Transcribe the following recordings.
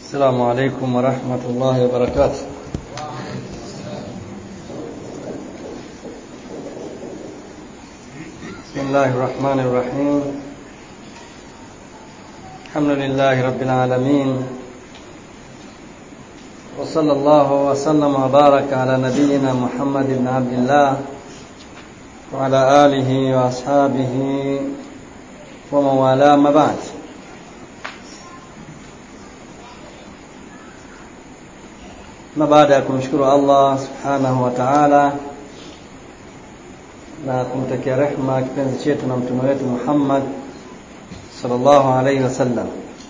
السلام عليكم ورحمة الله وبركاته. بسم الله الرحمن الرحيم. الحمد لله رب العالمين، وصلى الله وسلم وبارك على نبينا محمد بن عبد الله وعلى آله وأصحابه ومن والاه، ما بعد. Na baada ya kumshukuru Allah subhanahu wa ta'ala na kumtakia rehema kipenzi chetu na mtume wetu Muhammad sallallahu alayhi wasallam,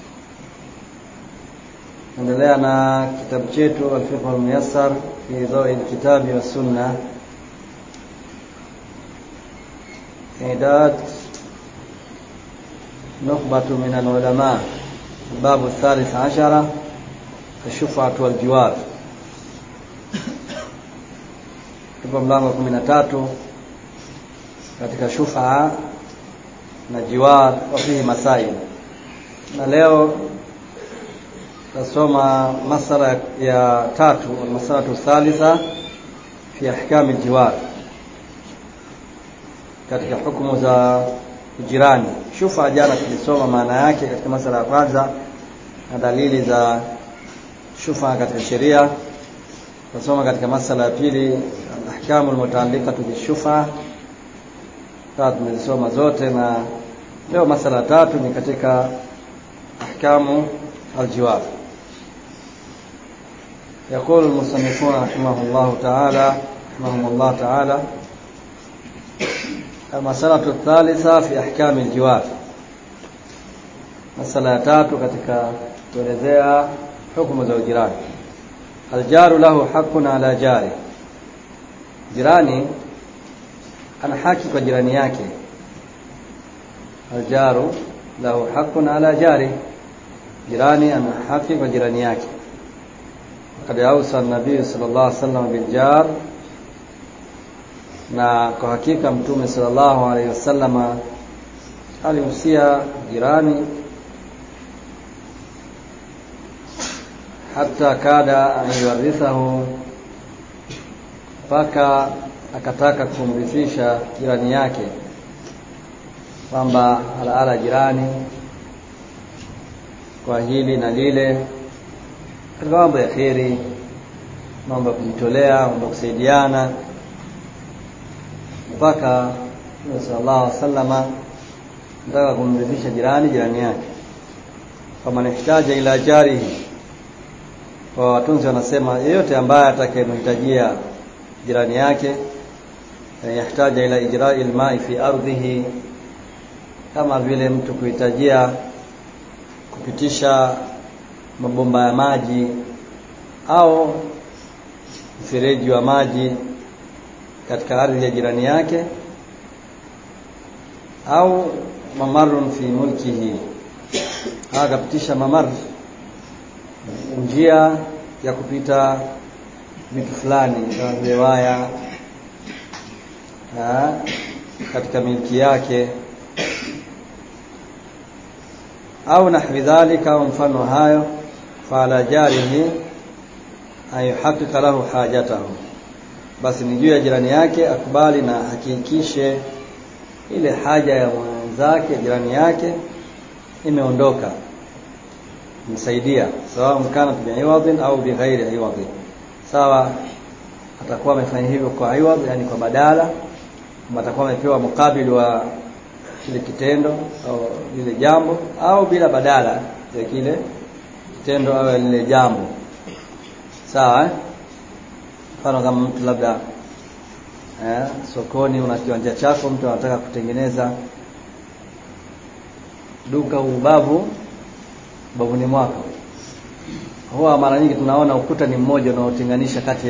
endelea na kitabu chetu Al-Fiqh Al-Muyassar fi Dawi al-Kitabi wa Sunnah, idad nukhbatu min al-ulama, babu thalith ashara, ash-shuf'atu wal-jiwar. Tupo mlango 13 katika shufa na jiwar wa fihi masail, na leo tasoma masala ya tatu, masalatu thalitha fi ahkam aljiwar, katika hukumu za jirani. Shufa jana tulisoma maana yake katika masala ya kwanza na dalili za shufa katika sheria. Tasoma katika masala ya pili ahkamu almutaalliqatu bishufa, tumezisoma zote, na leo masala tatu ni katika ahkamu aljiwar. يقول المصنفون رحمهم الله تعالى المسألة الثالثة في أحكام الجوار. مسألة tatu katika kuelezea hukumu za jirani. Aljaru lahu haqqun ala jari, jirani ana haki kwa jirani yake. Aljaru lahu haqqun ala jari, jirani ana haki kwa jirani yake. Qad awsa an-nabiy sallallahu alayhi wasallam bil jar, na kwa hakika mtume sallallahu alayhi wasallam alihusia jirani hata kada ayuwarithahu, mpaka akataka kumrithisha jirani yake, kwamba ala jirani kwa hili na lile, katika mambo ya kheri, mambo ya kujitolea, mambo ya kusaidiana, mpaka Mtume sallallahu alaihi wasallam anataka kumrithisha jirani yake. Kama anahitaji ila jarihi, kwa watunzi wanasema yeyote ambaye atakayemhitajia jirani yake, yahitaji ila ijra'i al-ma'i fi ardhihi, kama vile mtu kuhitajia kupitisha mabomba ya maji au mfereji wa maji katika ardhi ya jirani yake, au mamarun fi mulkihi, akapitisha mamar, njia ya kupita vitu fulani kama vile waya katika milki yake, au nahwi dhalika, au mfano hayo. Fala jarihi ayuhaqiqa lahu hajatahu, basi ni juu ya jirani yake akubali na hakikishe ile haja ya mwenzake jirani yake imeondoka, msaidia, sawa mkana bi'iwadin au bighairi iwadin. Sawa atakuwa amefanya hivyo kwa iwad, yani kwa badala, atakuwa amepewa mukabili wa kile kitendo au lile jambo, au bila badala ya kile kitendo au lile jambo. Sawa mfano kama mtu labda sokoni una kiwanja chako, mtu anataka kutengeneza duka ubavuni mwako. Huwa mara nyingi tunaona ukuta ni mmoja unaotenganisha kati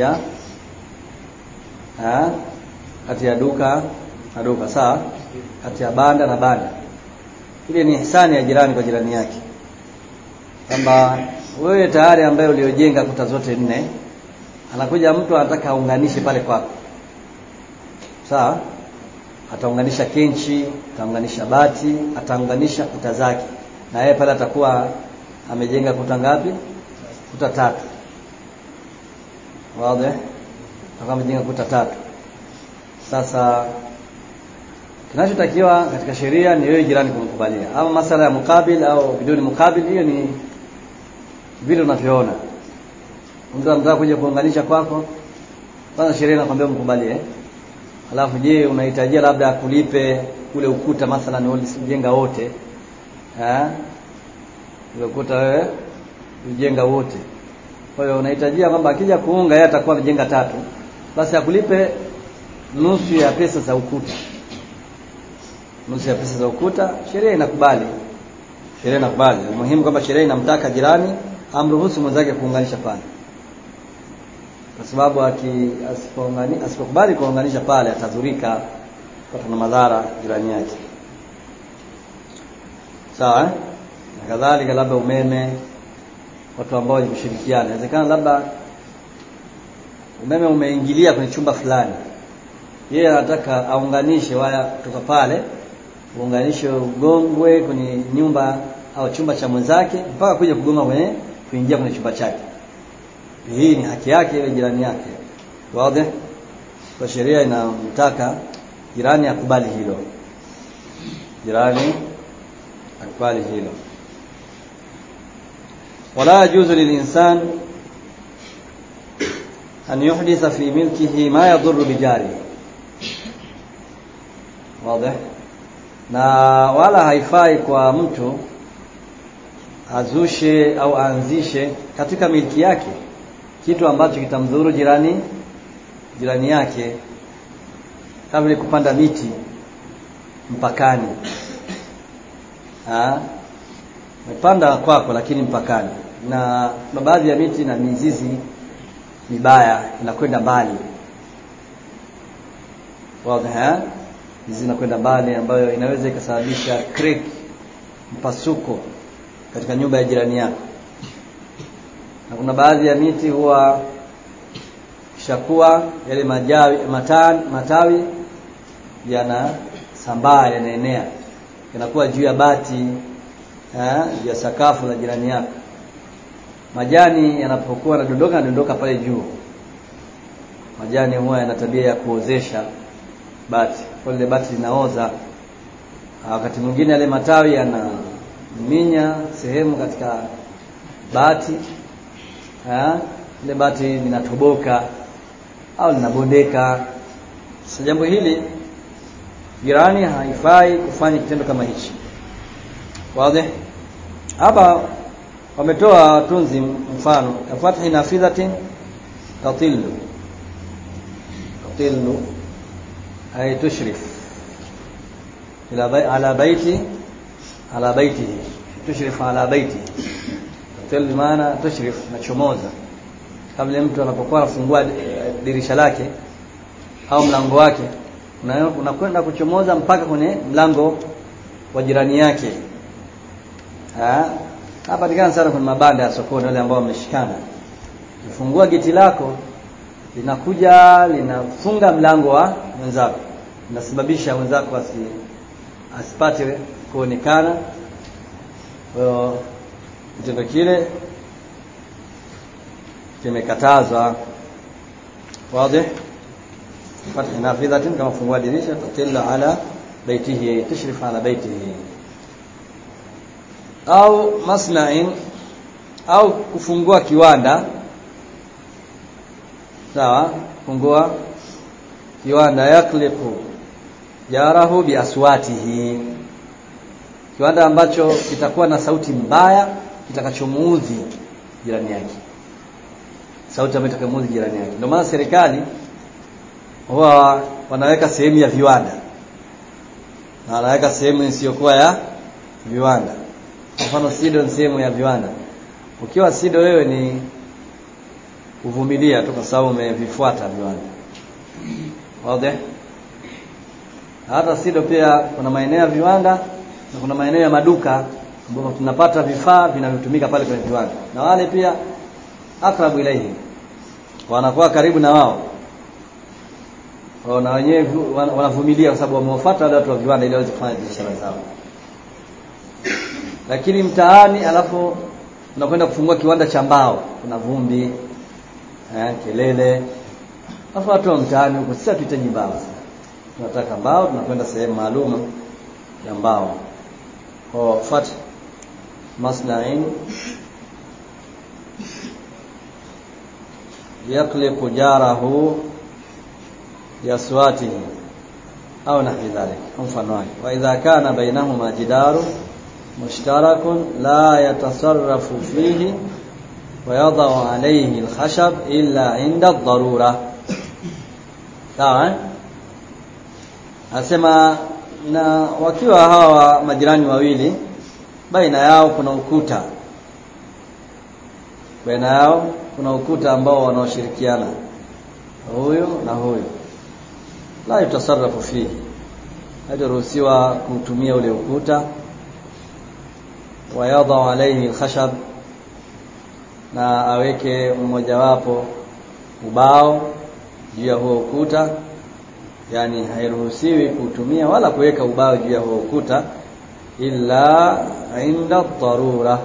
ya duka na duka, sawa, kati ya banda na banda. Ile ni ihsani ya jirani kwa jirani yake, kwamba wewe tayari ambaye uliojenga kuta zote 4, anakuja mtu anataka aunganishe pale kwako, sawa, ataunganisha kenchi, ataunganisha bati, ataunganisha kuta zake, na yeye pale atakuwa amejenga kuta ngapi? kuta tatu. Wazi? Kama jenga kuta tatu. Sasa kinachotakiwa katika sheria ni wewe jirani kumkubalia. Ama masala ya mukabil au biduni mukabil, hiyo ni vile unavyoona. Mtu anataka kuja kuunganisha kwako, kwanza sheria inakwambia mkubalie. Alafu je, unahitajia labda kulipe ule ukuta mathalan ulijenga wote? Ule ukuta wewe ujenga wote. Kwa hiyo unahitajia kwamba akija kuunga yeye atakuwa amejenga tatu, basi akulipe nusu ya pesa za ukuta. Nusu ya pesa za ukuta sheria inakubali. Sheria inakubali. Ni muhimu kwamba sheria inamtaka jirani amruhusu mwenzake kuunganisha pale. Kwa sababu asipokubali kuunganisha pale atadhurika, kupata na madhara jirani yake. Sawa? Na kadhalika labda umeme, watu ambao wanashirikiana. Inawezekana labda umeme umeingilia kwenye chumba fulani. Yeye anataka aunganishe waya kutoka pale, uunganishe ugongwe kwenye nyumba au chumba cha mwenzake mpaka kuja kugonga kuingia kwenye chumba chake. Hii ni haki yake ile jirani yake. Wazi? Kwa sheria inamtaka jirani akubali hilo. Jirani akubali hilo. Wala yajuzu lilinsan an yuhditha fi milkihi ma yadhurru bijari. Wazi? Na wala haifai kwa mtu azushe au aanzishe katika milki yake kitu ambacho kitamdhuru jirani yake, kama vile kupanda miti mpakani. Umepanda kwako lakini mpakani, na baadhi ya miti na mizizi mibaya inakwenda mbali. Wazi? Mizizi inakwenda mbali ambayo inaweza ikasababisha crack, mpasuko katika nyumba ya jirani yako. Na kuna baadhi ya miti huwa kishakuwa yale matawi yanasambaa, yanaenea, yanakuwa juu ya bati ya sakafu la jirani yako. Majani yanapokuwa yanadondoka pale juu, majani huwa yana tabia ya kuozesha bati. Kwa ile bati linaoza, wakati mwingine yale matawi yanaminya sehemu katika bati, ile bati linatoboka au linabondeka. Sasa jambo hili jirani haifai kufanya kitendo kama hichi. Wazi? Hapa wametoa tunzi mfano, kafathi nafidhatin tatillu ay tushrif ala baitihi tushrif ala baitihi. Tatillu maana tushrif, nachomoza. Kabla mtu anapokuwa anafungua dirisha lake au mlango wake, unakwenda kuchomoza mpaka kwenye mlango wa jirani yake. Hapa tikana sana kwenye mabanda ya sokoni, wale ambao wameshikana. Ukifungua geti lako linakuja linafunga mlango wa mwenzako, inasababisha mwenzako asipate kuonekana. Kwa hiyo kitendo kile kimekatazwa. Wazi? Fathi nafidhatin, kama fungua dirisha, tatilla ala baitihi, tushrif ala baitihi. Au masna'in, au kufungua kiwanda. Sawa? Fungua kiwanda, yakliqu jarahu bi aswatihi, kiwanda ambacho kitakuwa na sauti mbaya kitakachomuudhi jirani yake, sauti ambayo itakayomuudhi jirani yake. Ndio maana serikali huwa wanaweka sehemu ya viwanda na wanaweka sehemu isiyokuwa ya viwanda. Kwa mfano SIDO ni sehemu ya viwanda. Ukiwa SIDO wewe ni kuvumilia tu, kwa sababu umevifuata viwanda. Wazi? Hata SIDO pia kuna maeneo ya viwanda na kuna maeneo ya maduka ambapo tunapata vifaa vinavyotumika pale kwenye viwanda, na wale pia akrabu ilaihi, wanakuwa karibu na wao. Na wenyewe wanavumilia kwa sababu wamewafuata wale watu wa viwanda ili waweze kufanya biashara zao. Lakini mtaani alafu unakwenda kufungua kiwanda cha mbao, kuna vumbi, kelele. Alafu watu wa mtaani huko sisi tuhitaji mbao. Tunataka mbao, tunakwenda sehemu maalum ya mbao. Kwa fat masla'in yaqliqu jarahu yaswatihi au nahwi dhalik, mfano wake. Wa idha kana bainahuma jidaru mushtarakun la yatasarrafu fihi wa yadau alayhi alkhashab illa inda ad-darura. Sawa? Asema na wakiwa hawa majirani wawili, baina yao kuna ukuta, ambao wanaoshirikiana, huyo na huyo, la yutasarrafu fihi, hajaruhusiwa kutumia ule ukuta. Wa yadau alayhi alkhashab, na aweke mmoja wapo ubao juu ya huo ukuta. Yani hairuhusiwi kutumia wala kuweka ubao juu ya huo ukuta illa inda dharura,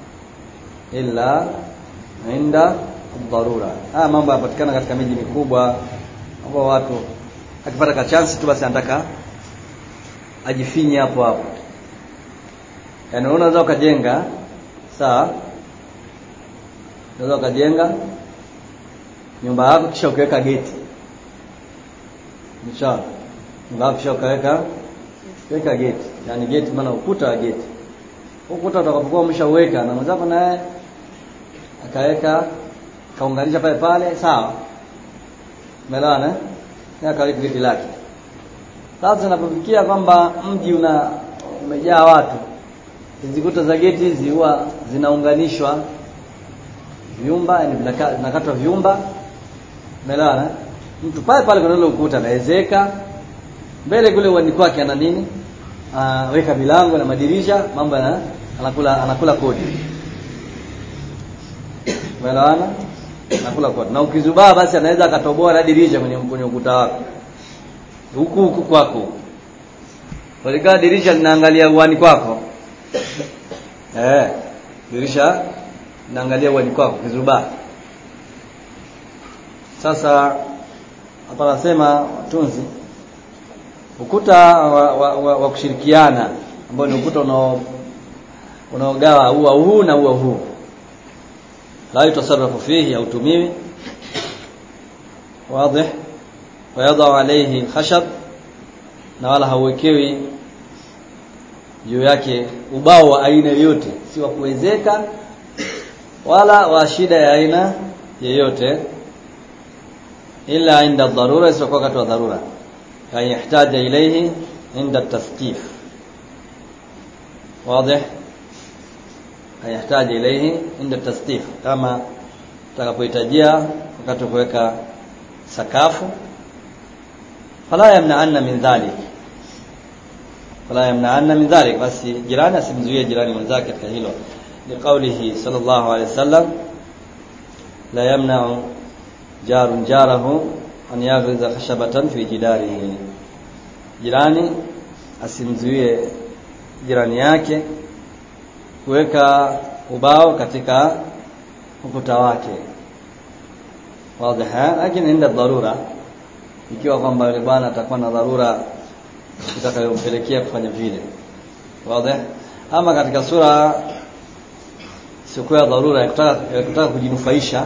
mambo yanapatikana katika miji mikubwa ambao watu akipata ka chance tu basi anataka ajifinye hapo. Yani unaweza ukajenga, sawa, unaweza ukajenga nyumba yako kisha ukaweka geti. Inshallah. Nyumba kisha ukaweka geti. Yani geti maana ukuta wa geti. Ukuta utakapokuwa umeshaweka na mwenzako naye akaweka, kaunganisha pale, sawa. Umeelewana? Na akaweka geti lake. Sasa tunapofikia kwamba mji umejaa watu, hizo kuta za geti hizi huwa zinaunganishwa vyumba, yani vinakatwa vyumba. Umeelewana? Mtu pale kuna ile ukuta anaezeka mbele kule uani kwake, ana nini, weka milango na madirisha, mambo anakula kodi. Umeelewana? Anakula kodi. Na ukizubaa basi anaweza akatoboa na dirisha kwenye ukuta wako huku kwako, kwa dirisha linaangalia uani kwako. Dirisha linaangalia uani kwako kizubaa. Sasa hapa nasema watunzi, ukuta wa kushirikiana ambao ni ukuta unaogawa huu na huu, la yutasarrafu fihi, hautumiwi. Wazi? Wa yadau alayhi khashab, na wala hauwekewi juu yake ubao wa aina yoyote, si wa kuwezeka wala wa shida ya aina yoyote, illa inda dharura, sio wakati wa dharura, yahitaji ilayhi inda tasqif. Wazi? Yahitaji ilayhi inda tasqif, kama utakapohitajia wakati wa kuweka sakafu. Fala yamna'anna min dhalik, basi jirani asimzuie jirani mwenzake katika hilo. Ni kaulihi sallallahu alayhi wasallam, la yamna'u jarun jarahu an yaghriza khashabatan fi jidarihi, jirani asimzuie jirani yake kuweka ubao katika ukuta wake. Wazi? Lakini inda dharura, ikiwa kwamba yule bwana atakuwa na dharura itakayompelekea kufanya vile. Wazi? Ama katika sura sio kwa dharura ya kutaka kujinufaisha,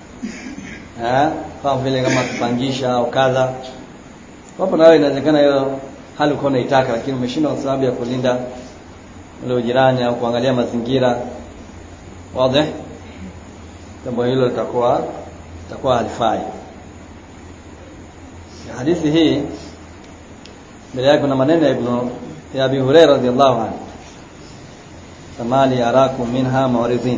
kama vile kama kupangisha au kadha, hapo nayo inawezekana hiyo hali uko unaitaka, lakini umeshindwa kwa sababu ya kulinda ule ujirani au kuangalia mazingira. Wazi? Jambo hilo litakuwa halifai. Hadithi hii mbele yake kuna maneno ya Abi Hurairah radhiyallahu anhu, samali arakum minha mu'ridin,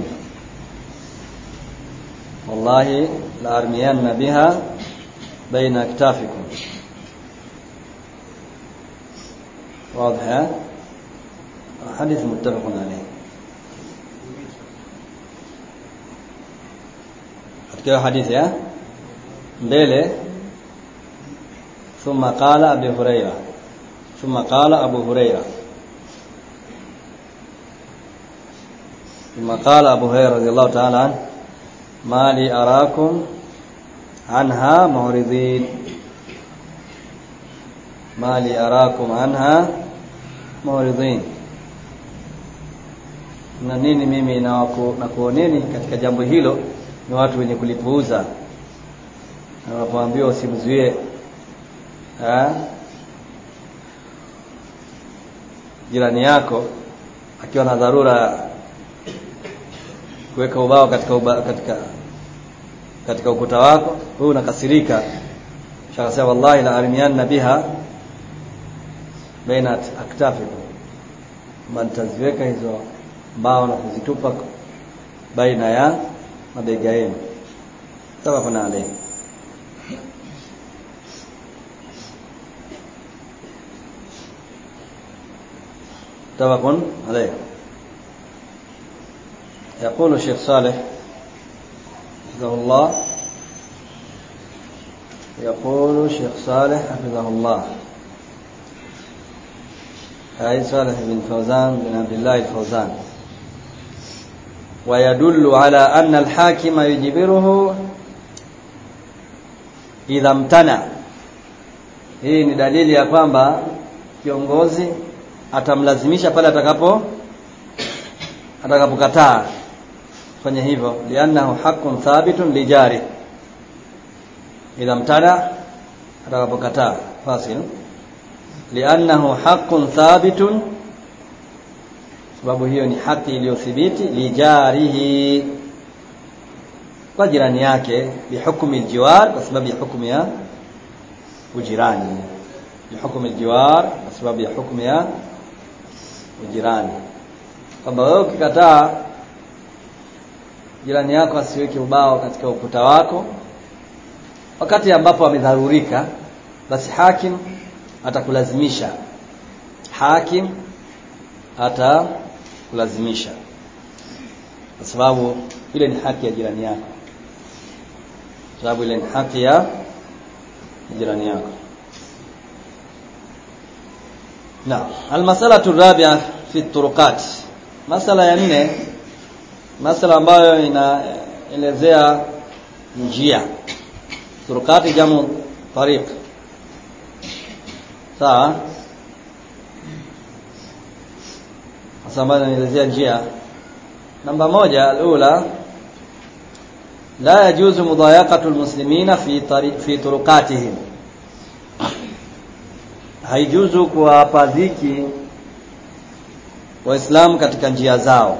wallahi la armiyanna biha baina aktafikum. واضح؟ حديث متفق عليه. katika hadithi ya mbele, ثم قال أبو هريرة ثم قال أبو هريرة رضي الله تعالى عنه ما لي أراكم عنها معرضين ما لي أراكم عنها معرضين na nini mimi na kuoneni katika jambo hilo ni watu wenye kulipuuza. Na wanapoambiwa usimzuie jirani yako akiwa na dharura kuweka ubao katika ukuta wako, wewe unakasirika, shakasema wallahi la armiyanna biha baina aktafikum, man taziweka hizo mbao na kuzitupa baina ya mabega yenu. Sababu na alayhi توقن عليه. يقول الشيخ صالح حفظه الله يقول الشيخ صالح حفظه الله أي صالح بن فوزان بن عبد الله الفوزان ويدل على أن الحاكم يجبره إذا امتنع. hii ni dalili ya kwamba kiongozi atamlazimisha pale atakapokataa fanya hivyo, liannahu haqqun thabitun lijari idha mtana, atakapokataa fasil, liannahu haqqun thabitun, sababu hiyo ni haki iliyothibiti, lijarihi, kwa jirani yake, bihukmi aljiwar, kwa sababu ya hukumu ya ujirani, bihukmi aljiwar, kwa sababu ya hukumu ya ujirani. Kwamba wewe ukikataa jirani yako asiweke ubao katika ukuta wako wakati ambapo amedharurika, basi hakim atakulazimisha, kwa sababu ile ni haki ya jirani yako, المسألة الرابعة في الطرقات. مسألة ya 4, masala ambayo inaelezea njia. Turukati jamu tariq. Sawa? Masala ambayo inaelezea njia. Namba 1, alula, la yajuzu mudayaqatu almuslimina fi turukatihim. Haijuzu kuwapa dhiki Waislamu katika njia zao.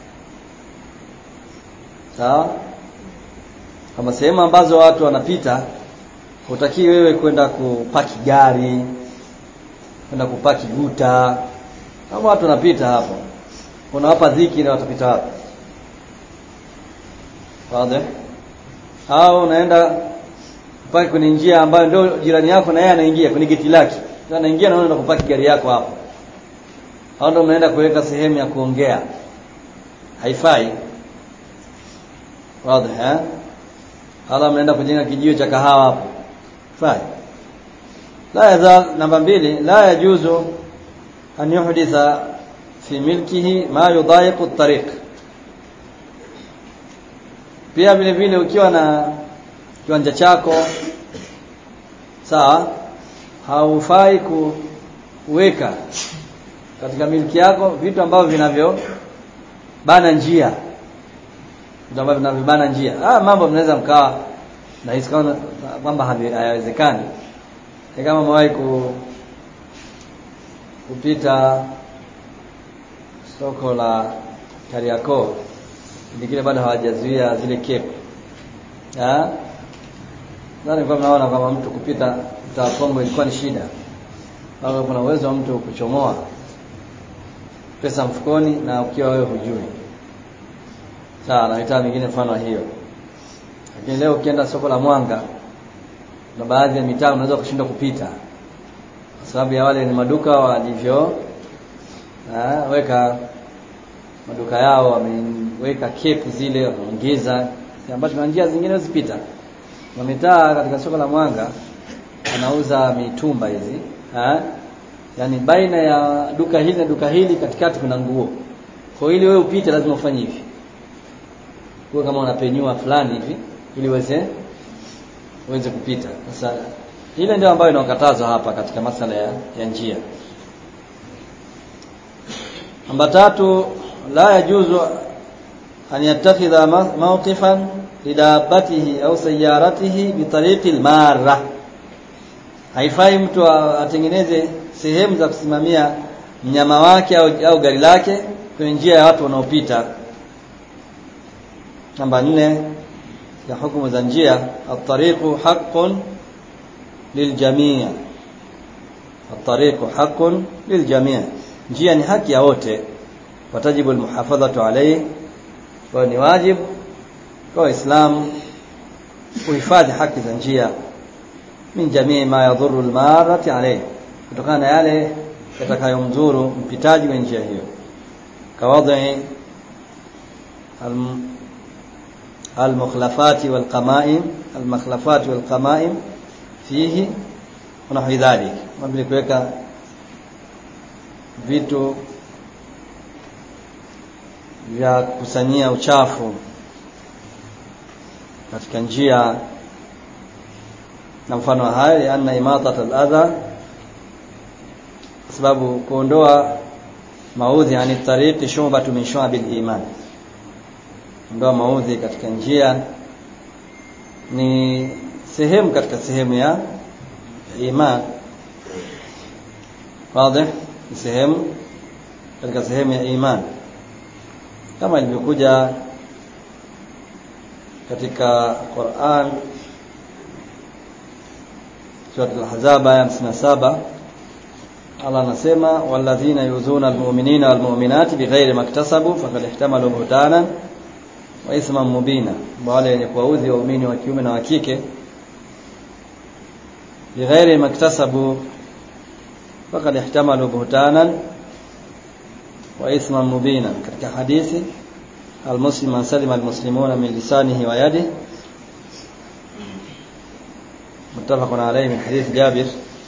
Sawa? Kama sehemu ambazo watu wanapita, hutaki wewe kwenda kupaki gari, kwenda kupaki guta. Kama watu wanapita hapo, unawapa dhiki na watapita hapo. Wazi? Au unaenda kupaki kwenye njia ambayo ndio jirani yako na yeye anaingia kwenye geti lake. Sasa anaingia na unaenda kupaki gari yako hapo. Au ndio unaenda kuweka sehemu ya kuongea. Haifai. Wazi hala mnaenda kujenga kijiwe cha kahawa hapo. Fai. La yazal. Namba 2, la yajuzu an yuhditha fi milkihi ma yudayiqu at-tariq. Pia vile vile ukiwa na kiwanja chako, sawa, haufai kuweka katika milki yako vitu ambavyo vinavyobana njia. Mambo mnaweza mkawa na hisi kwamba hayawezekani. Ni kama mwahi kupita soko la Kariakoo, ndikile bado hawajazuia zile kepu. Nani kwa mnaona kama mtu kupita Kongo ilikuwa ni shida. Bado kuna uwezo wa mtu kuchomoa pesa mfukoni na ukiwa wewe hujui. Sawa, na mitaa mingine mfano hiyo. Lakini leo ukienda soko la Mwanga na baadhi ya mitaa unaweza kushindwa kupita kwa sababu ya wale ni maduka walivyo weka maduka yao, wameweka kepu zile, wameongeza ambacho na njia zingine zipita. Na mitaa katika soko la Mwanga anauza mitumba hizi, yani baina ya duka hili na duka hili katikati kuna nguo. Kwa ili wewe upite lazima ufanye hivi. Kwa kama unapenyua fulani hivi ili uweze kupita. Sasa ile ndio ambayo inakatazwa hapa katika masala ya njia. Namba 3, la yajuzu an yattakhidha mawqifan lidabatihi au sayyaratihi bi tariqil marra. Haifai mtu atengeneze sehemu za kusimamia mnyama wake au gari lake kwenye njia ya watu wanaopita. Namba 4 ya hukumu za njia, at-tariqu haqqun liljamii. At-tariqu haqqun liljamii. Njia ni haki ya wote, watajibu almuhafadhatu alayhi, kwa ni wajibu kwa Uislamu kuhifadhi haki za njia, min jamii ma yadhurru almarati alayhi, kutokana na yale yatakayomdhuru mpitaji wa njia hiyo, kawadhi المخلفات والقمائم فيه ونحو ذلك. Mabili kuweka vitu vya kusanyia uchafu katika njia na mfano hayo, anna imatat al-adha, sababu kuondoa maudhi ani tariqi shubatu min shu'abil iman. Ndio maudhi katika njia ni sehemu katika sehemu ya iman. Wazi, ni sehemu katika sehemu ya iman, kama ilivyokuja katika Qur'an sura al-Ahzab aya 57. Allah anasema, walladhina yuzuna almu'minina walmu'minati bighairi maktasabu faqad ihtamalu buhtanan wa ithman mubina. Wale wenye kuwaudhi waumini wa kiume na wa kike bighairi maktasabu faqad ihtamalu buhtanan wa ithman mubina. Katika hadithi, almuslimu man salima almuslimuna min lisanihi wa yadihi, muttafaqun alayhi, min hadith Jabir,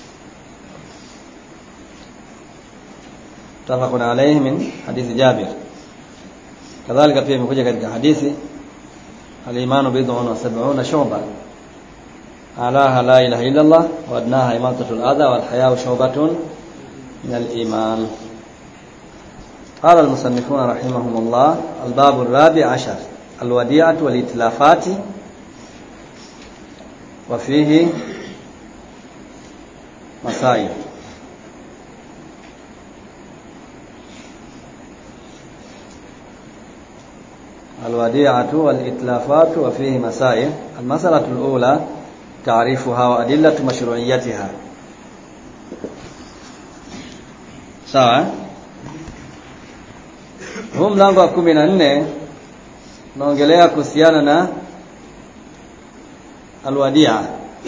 muttafaqun alayhi min hadith Jabir. Kadhalika pia imekuja katika hadithi, al-imanu bid'un wa sab'una shu'ba, alaha la ilaha illa Allah wa adnaha imatatul adha wal haya'u shu'batun min al-iman. قال المصنفون رحمهم الله: الباب الرابع عشر، الوديعة والإتلافات وفيه مسائل. الوديعة والإتلافات وفيه مسائل. المسألة الأولى تعريفها وأدلة مشروعيتها. sawa. Huu mlango wa 14 unaongelea kuhusiana na alwadia.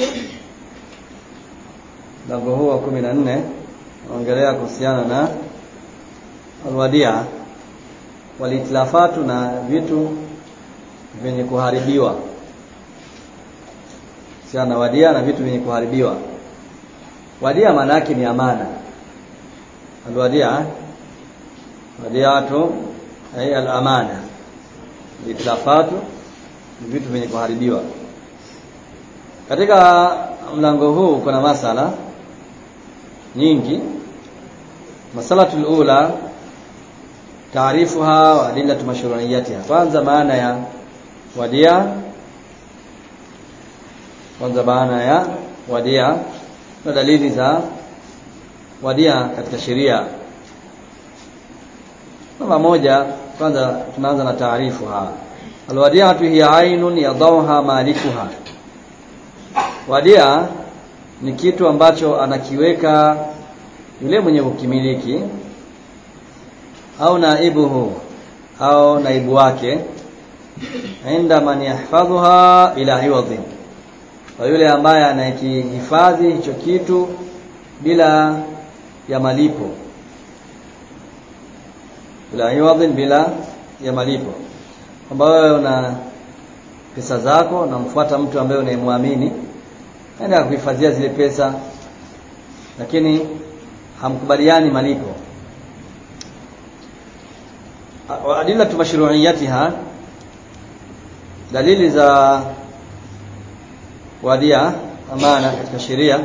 Mlango huu wa 14 unaongelea kuhusiana na alwadia walitlafatu, na vitu vyenye kuharibiwa. Kuhusiana na wadia na vitu vyenye kuharibiwa. Wadia maana yake ni amana. Alwadia, wadiatu ay al-amana. Itlafatu ni vitu vyenye kuharibiwa. Katika mlango huu kuna masala nyingi. Masalatul ula taarifuha wa adillatu mashru'iyatiha. Kwanza maana ya wadia, na dalili za wadia katika sheria. Namba moja, kwanza tunaanza na taarifuha. Alwadiatu hiya ainun yadawha malikuha. Wadia ni kitu ambacho anakiweka yule mwenye kukimiliki, au naibuhu, au naibu wake, inda man yahfadhuha bila iwadhi, kwa yule ambaye anakihifadhi hicho kitu bila ya malipo, bila iwadhi, bila ya malipo. Kwamba wewe una pesa zako, unamfuata mtu ambaye unayemwamini, aenda kuhifadhia zile pesa, lakini hamkubaliani malipo. wa adillatu mashru'iyatiha, dalili za wadia amana katika sheria.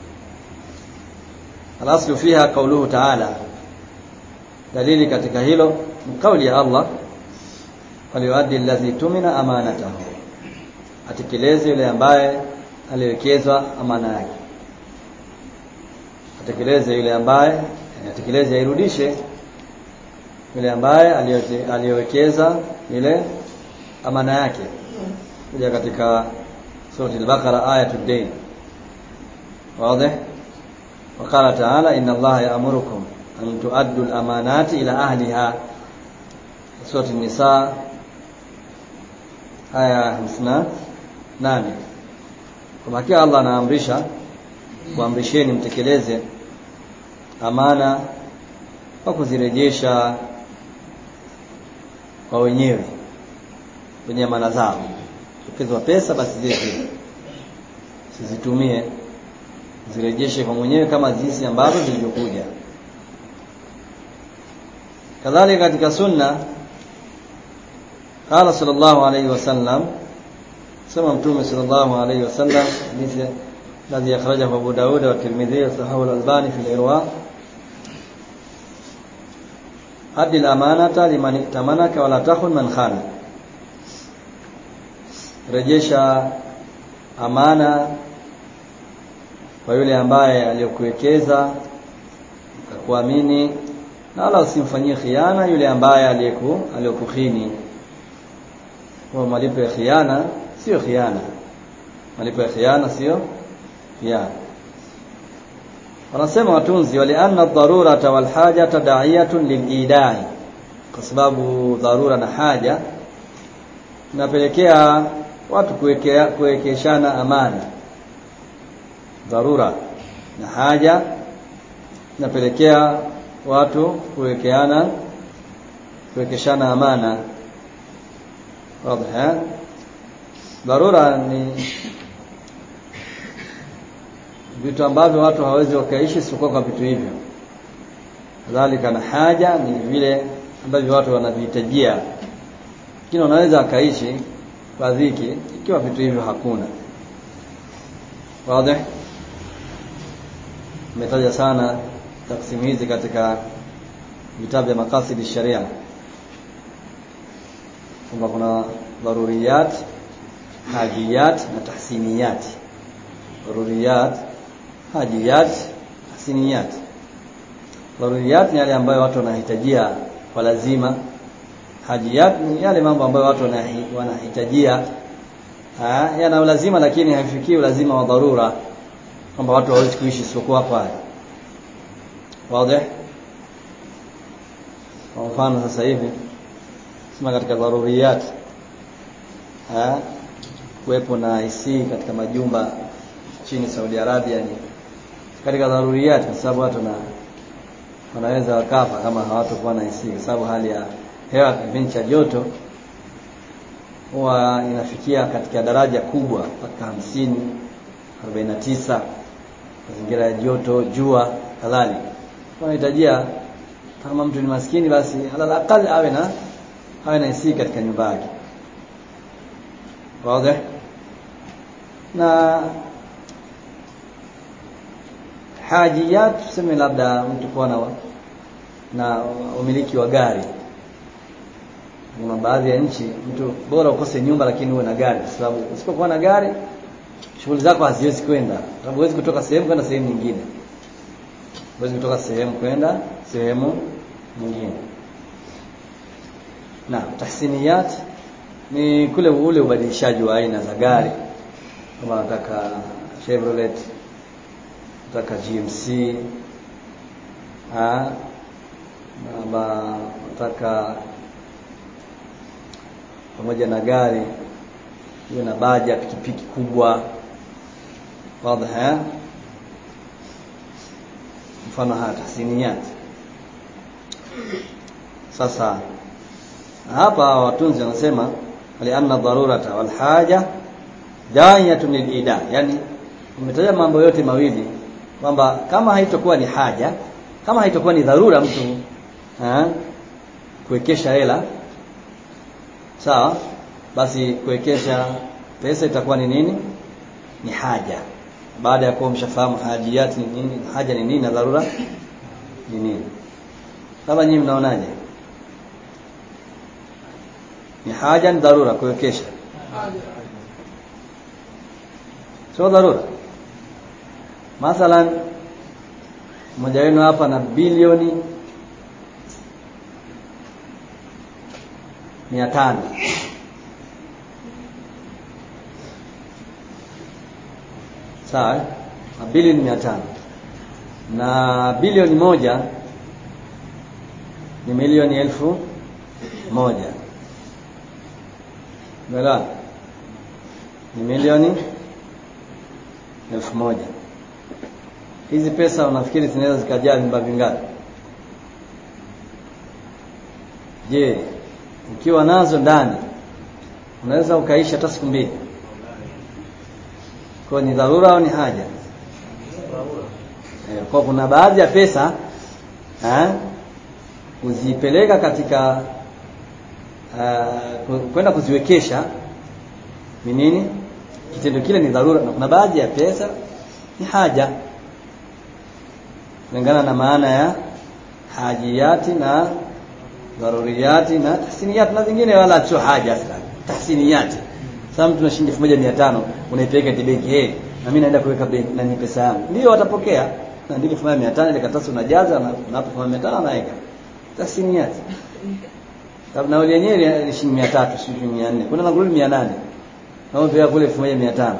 Al-aslu fiha qawluhu ta'ala, dalili katika hilo ni kauli ya Allah, waliwaddi alladhi tumina amanatahu, atekeleze yule ambaye aliwekezwa amana yake, atekeleze yule ambaye atekeleze, airudishe yule ambaye aliyowekeza ile amana yake. Kuja katika sura al-Baqara ayatul dayn, wazi. Waqala ta'ala inna Allaha ya'murukum an tu'addu al-amanati ila ahliha, sura an-Nisa aya 58. Kwa hakika Allah anaamrisha, kuamrisheni mtekeleze amana kwa kuzirejesha kwa wenyewe kwenye amana zao. Ukiwa pesa basi zile sizitumie, zirejeshe kwa mwenyewe kama jinsi ambazo zilivyokuja. Kadhalika katika sunna, qala sallallahu alayhi wasallam, sema mtume sallallahu alayhi wasallam, hadithi الذي أخرجه أبو داود والترمذي وصححه الألباني في الإرواء: أدي الأمانة لمن ائتمنك ولا تخن من خانك. Rejesha amana kwa yule ambaye aliyokuwekeza akakuamini, na wala usimfanyie khiana yule ambaye aliyokukhini. Kwa malipo ya khiana sio khiana, malipo ya khiana sio khiana. Wanasema watunzi, wali anna ad-darurata wal hajata da'iyatun lil-ida'i, kwa sababu dharura na haja inapelekea watu kuwekeshana amana. Dharura na haja inapelekea watu kuwekeshana amana. Wazi. Dharura ni vitu ambavyo watu hawezi wakaishi isipokuwa kwa vitu hivyo. Kadhalika na haja ni vile ambavyo watu wanavihitajia, lakini wanaweza akaishi kwa dhiki ikiwa vitu hivyo hakuna. Wazi. Umetaja sana taksimu hizi katika vitabu vya maqasid sharia, kwamba kuna daruriyat, hajiyat na tahsiniyat. Daruriyat, hajiyat, tahsiniyat. Daruriyat ni yale ambayo watu wanahitajia kwa lazima. Hajiyat ni yale mambo ambayo watu wanahitajia yana lazima lakini haifikii lazima wa dharura, kwamba watu hawezi kuishi isipokuwa kwa hayo. Wazi. Kwa mfano sasa hivi sema katika daruriyat kuwepo na IC katika majumba chini Saudi Arabia, ni katika daruriyat, kwa sababu watu wanaweza wakafa kama hawatakuwa na IC, kwa sababu hali ya hewa kipindi cha joto huwa inafikia katika daraja kubwa mpaka 50, 49, mazingira ya joto, jua kadhalika. Wanahitajia kama mtu ni maskini basi ala aqal awe na IC katika nyumba yake. Wazi. Na hajiyat tuseme labda mtu kuwa na umiliki wa gari. Kuna baadhi ya nchi mtu bora ukose nyumba lakini uwe na gari, kwa sababu usipokuwa na gari shughuli zako haziwezi kwenda, sababu huwezi kutoka sehemu kwenda sehemu nyingine. Huwezi kutoka sehemu kwenda sehemu nyingine. Na tahsiniyat ni ule ubadilishaji wa aina za gari. Kama nataka Chevrolet, nataka GMC, nataka pamoja na gari iwe na baja, pikipiki kubwa. Wazi. Mfano tahsiniyat. Sasa hapa watunzi wanasema ali anna darurata wal haja da'iyatun lil ida, yani umetaja mambo yote mawili, kwamba kama haitakuwa ni haja, kama haitakuwa ni dharura mtu kuwekesha hela, sawa, basi kuwekesha pesa itakuwa ni nini? Ni haja. Baada ya kuwa mshafahamu hajiyati ni nini, haja ni nini na dharura ni nini. Kama nyinyi mnaonaje? Ni haja, ni dharura kuwekesha? Sio dharura. Mathalan mmoja wenu hapa na bilioni 500, sawa, na bilioni 500, na bilioni 1 ni milioni 1,000. Umeelewa? Ni milioni 1,000. Hizi pesa unafikiri zinaweza zikajaa vyumba vingapi? Je, ukiwa nazo ndani unaweza ukaishi hata siku 2? Kwa ni dharura au ni haja? Kwa kuna baadhi ya pesa kuzipeleka katika kwenda kuziwekesha ni nini? Kitendo kile ni dharura, na kuna baadhi ya pesa ni haja, kulingana na maana ya hajiyati na dharuriyati na tahsiniyati na zingine, wala sio haja sana. Tahsiniyati, sasa mtu na shilingi 1500 unaipeleka benki, na mimi naenda kuweka benki na ni pesa yangu, ndio watapokea, na ndivyo 1500 ile karatasi unajaza na unapo 1500 anaweka. Tahsiniyati sababu nauli yenyewe ni shilingi 300, shilingi 400, kuna na kurudi 800, na wewe kule 1500.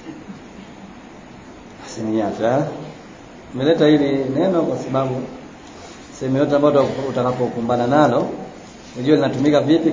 Tahsiniyati nimeleta hili neno kwa sababu sehemu yote ambayo utakapokumbana nalo unajua linatumika vipi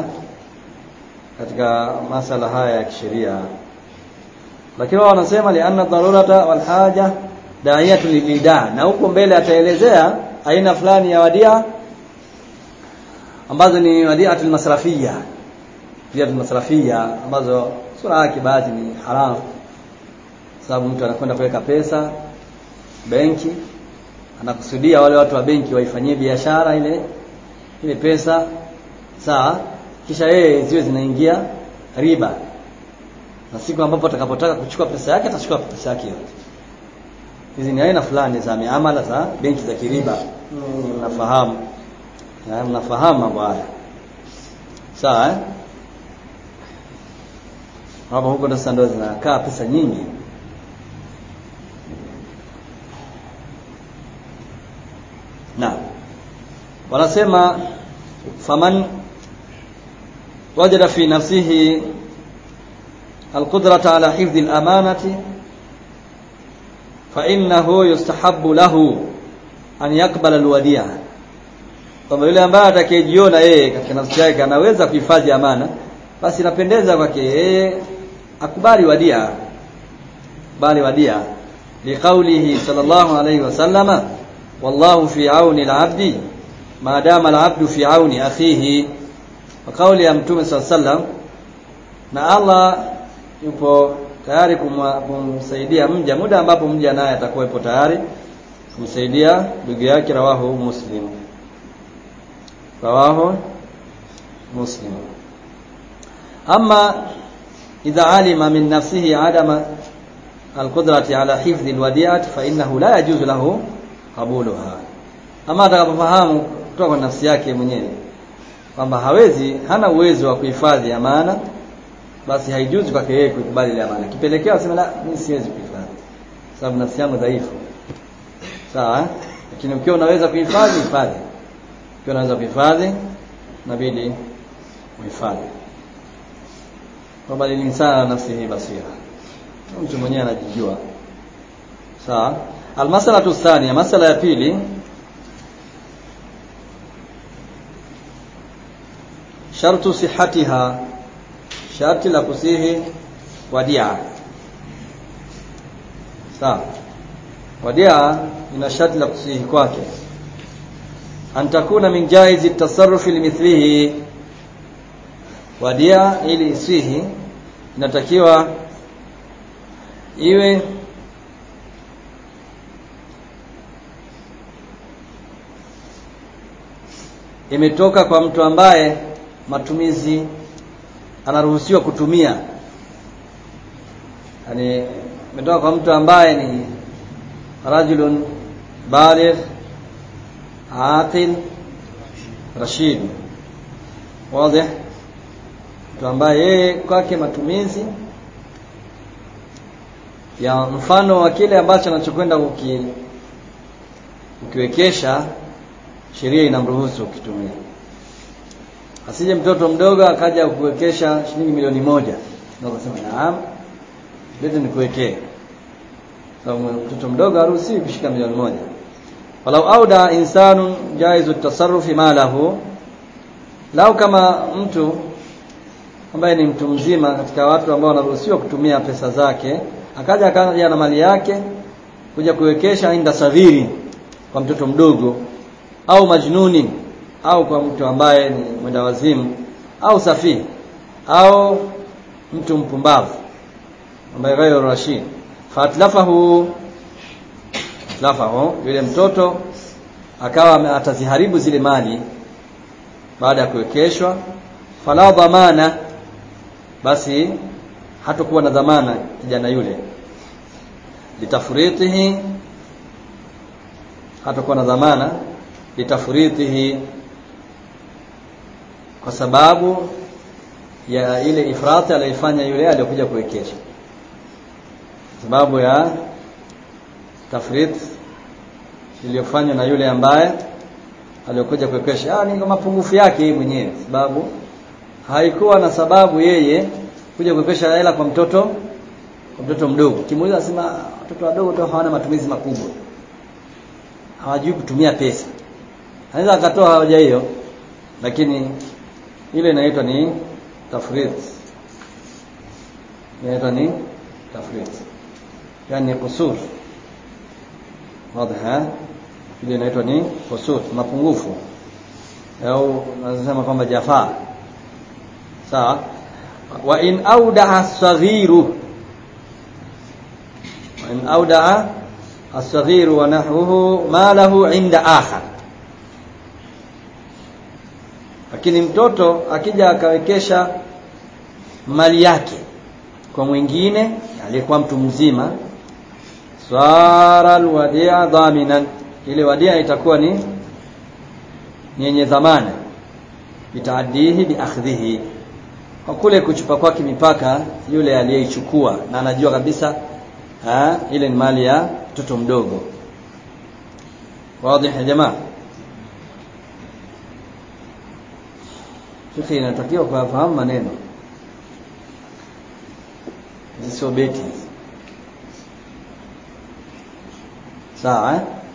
katika masala haya ya kisheria. Lakini wao wanasema li anna dharurata wal haja da'iyatu lilida, na huko mbele ataelezea aina fulani ya wadia ambazo ni wadiatul masrafiyya. Wadiatul masrafiyya ambazo sura yake baadhi ni haramu, sababu mtu anakwenda kuweka pesa benki, anakusudia wale watu wa benki waifanyie biashara ile pesa, sawa, kisha yeye ziwe zinaingia riba, na siku ambapo atakapotaka kuchukua pesa yake atachukua pesa yake yote. Hizi ni aina fulani za miamala za benki za kiriba. Mnafahamu? Na mnafahamu mambo haya, sawa hapo huko ndo sasa zinakaa pesa nyingi. Na wanasema faman wajada fi nafsihi alqudrata ala hifdhi alamanati fa innahu yustahabbu lahu an yaqbala alwadi'a. Kama yule ambaye atakayejiona yeye katika nafsi yake anaweza kuhifadhi amana, basi inapendeza kwake yeye akubali wadia, bali wadia, liqaulihi sallallahu alayhi wasallama wallahu fi auni al-'abdi ma dama al-'abdu fi auni akhihi. Wa kauli ya Mtume sallam, na Allah yupo tayari kumsaidia mja muda ambapo mja naye atakuwa yupo tayari kumsaidia ndugu yake. Rawahu Muslim. Amma idha alima min nafsihi adama al-qudrati ala hifdhi al-wadi'ati fa innahu la yajuzu lahu qabuluha. Ama atakapofahamu kutoka kwa nafsi yake mwenyewe kwamba hana uwezo wa kuhifadhi amana, basi haijuzu kwake yeye kukubali ile amana. Kipelekea asema la, mimi siwezi kuhifadhi sababu nafsi yangu dhaifu, sawa. Lakini ukiwa unaweza kuhifadhi, hifadhi. Ukiwa unaweza kuhifadhi, inabidi uhifadhi. Kwamba insana nafsihi basira, mtu mwenyewe anajijua, sawa. Almasalatu thaniya, masala ya pili, shartu sihhatiha, sharti la kusihi wadia. Sawa, wadia ina sharti la kusihi kwake, antakuna min jaizi tasarrufi limithlihi. Wadia ili isihi inatakiwa iwe imetoka kwa mtu ambaye matumizi anaruhusiwa kutumia, yani imetoka kwa mtu ambaye ni rajulun baligh aqil rashid, wazi, mtu ambaye yeye kwake matumizi ya mfano wa kile ambacho anachokwenda ukiwekesha sheria inamruhusu ukitumia. Asije mtoto mdogo akaja kuwekesha shilingi milioni 1 na kusema naam lete nikuwekee. Sababu mtoto mdogo haruhusiwi kushika milioni 1. Walau auda insanun jaizu at-tasarrufi malahu, lau kama mtu ambaye ni mtu mzima katika watu ambao wanaruhusiwa kutumia pesa zake akaja na mali yake kuja kuwekesha inda saghiri, kwa mtoto mdogo, au majnuni, au kwa mtu ambaye ni mwenda wazimu, au safi, au mtu mpumbavu ambaye ghairu rashid, fatlafahu yule mtoto akawa ataziharibu zile mali baada ya kuwekeshwa, fala dhamana, basi hatakuwa na dhamana kijana yule, litafuritihi, hatakuwa na dhamana litafuritihi, kwa sababu ya ile ifrati aliyofanya yule aliyokuja kuwekesha, sababu ya tafrit iliyofanywa na yule ambaye aliyokuja kuwekesha, ni kama mapungufu yake yeye mwenyewe, sababu haikuwa na sababu yeye kuja kuwekesha hela kwa mtoto mdogo. Kimuuliza asema watoto wadogo tu hawana matumizi makubwa, hawajui kutumia pesa, anaweza akatoa haja hiyo, lakini ile inaitwa ni tafrit, yani kusur, wazi, ile inaitwa ni kusur, mapungufu, au nasema kwamba jafaa. Sawa. Wa in audaa as-saghiru wa nahwuhu malahu inda akhar, lakini mtoto akija akawekesha mali yake kwa mwingine aliyekuwa mtu mzima, sara alwadia dhaminan, ile wadia itakuwa ni yenye dhamana, bitaaddihi biakhdhihi, kwa kule kuchupa kwake mipaka yule aliyeichukua na anajua kabisa ile ni mali ya mtoto mdogo. Wazi ya jamaa? Sisi inatakiwa kufahamu maneno, sio beti. Sawa